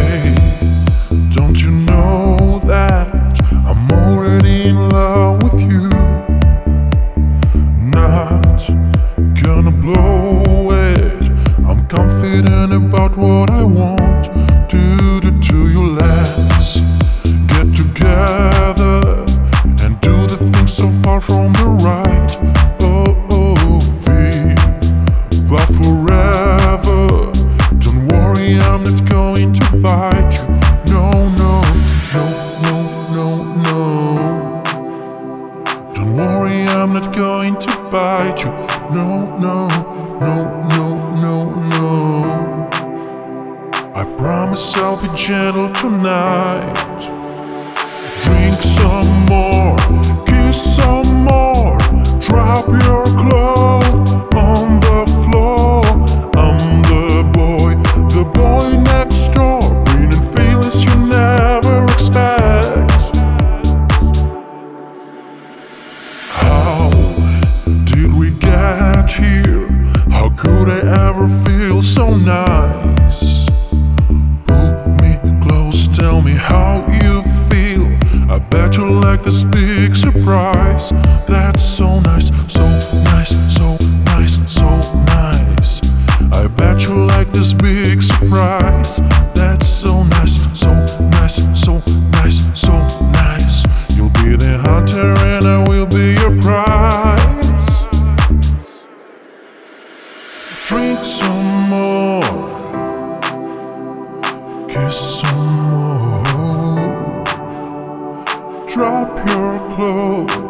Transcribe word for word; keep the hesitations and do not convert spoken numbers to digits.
Hey, don't you know that I'm already in love with you? Not gonna blow it. I'm confident about what I want to do to you. Let's get together and do the things so far from the right. Oh, oh, viva forever. Don't worry, I'm not going to bite you. No, no, no, no, no, no. Don't worry, I'm not going to bite you. No, no, no, no, no, no. I promise I'll be gentle tonight. Drink some more, kiss some more. Drop your clothes on the floor. I'm the boy, the boy next door, bringing feelings you never expect. How did we get here? How could I ever feel so nice? Pull me close, tell me how you feel. I bet you like this big surprise. That's so nice, so nice, so nice, so nice. I bet you like this big surprise. That's so nice, so nice, so nice, so nice. You'll be the hunter and I will be your prize. Drink some more, kiss some more. Drop your clothes